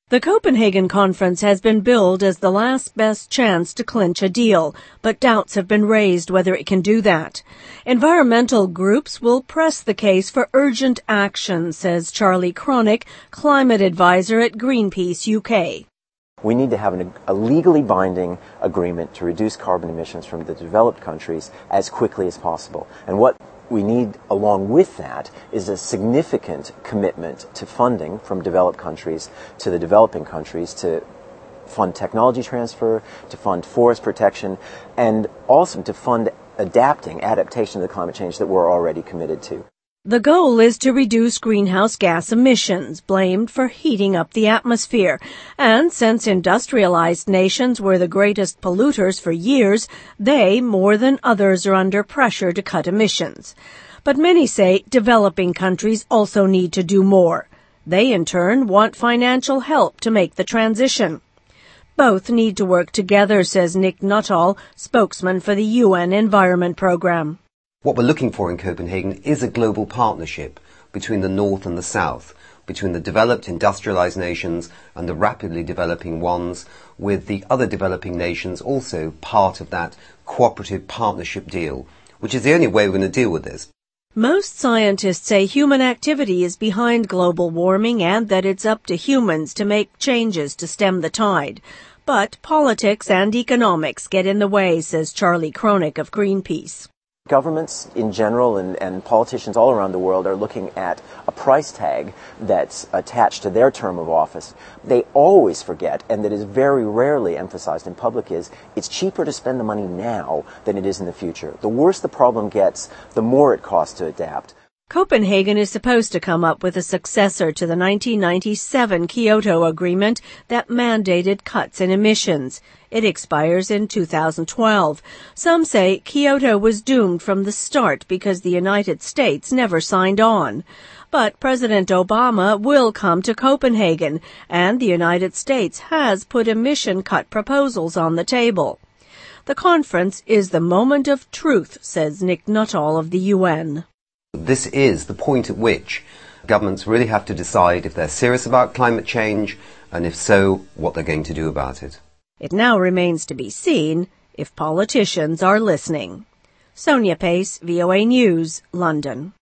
The Copenhagen conference has been billed as the last best chance to clinch a deal, but doubts have been raised whether it can do that. Environmental groups will press the case for urgent action, says Charlie Cronick, climate advisor at Greenpeace UK. We need to have a legally binding agreement to reduce carbon emissions from the developed countries as quickly as possible. And what we need, along with that, is a significant commitment to funding from developed countries to the developing countries to fund technology transfer, to fund forest protection, and also to fund adaptation to the climate change that we're already committed to. The goal is to reduce greenhouse gas emissions, blamed for heating up the atmosphere. And since industrialized nations were the greatest polluters for years, they, more than others, are under pressure to cut emissions. But many say developing countries also need to do more. They, in turn, want financial help to make the transition. Both need to work together, says Nick Nuttall, spokesman for the UN Environment Programme. What we're looking for in Copenhagen is a global partnership between the North and the South, between the developed industrialized nations and the rapidly developing ones, with the other developing nations also part of that cooperative partnership deal, which is the only way we're going to deal with this. Most scientists say human activity is behind global warming and that it's up to humans to make changes to stem the tide. But politics and economics get in the way, says Charlie Cronick of Greenpeace. Governments in general and politicians all around the world are looking at a price tag that's attached to their term of office. They always forget, and that is very rarely emphasized in public, is it's cheaper to spend the money now than it is in the future. The worse the problem gets, the more it costs to adapt. Copenhagen is supposed to come up with a successor to the 1997 Kyoto Agreement that mandated cuts in emissions. It expires in 2012. Some say Kyoto was doomed from the start because the United States never signed on. But President Obama will come to Copenhagen, and the United States has put emission cut proposals on the table. The conference is the moment of truth, says Nick Nuttall of the UN. This is the point at which governments really have to decide if they're serious about climate change, and if so, what they're going to do about it. It now remains to be seen if politicians are listening. Sonia Pace, VOA News, London.